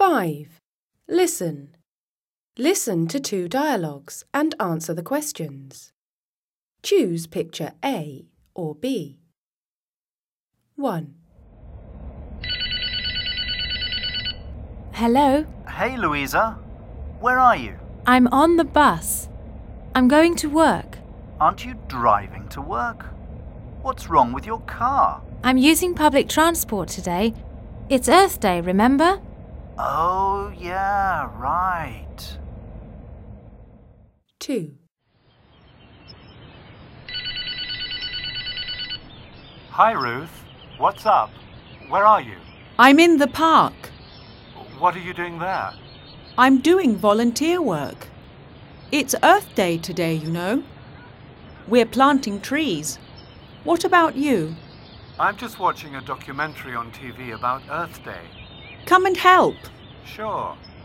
5. Listen. Listen to 2 dialogues and answer the questions. Choose picture A or B. 1. Hello, Hey, Louisa. Where are you? I'm on the bus. I'm going to work. Aren't you driving to work? What's wrong with your car? I'm using public transport today. It's Earth Day, remember? Oh, yeah, right. 2. Hi, Ruth. What's up? Where are you? I'm in the park. What are you doing there? I'm doing volunteer work. It's Earth Day today, you know. We're planting trees. What about you? I'm just watching a documentary on TV about Earth Day. Come and help. Sure.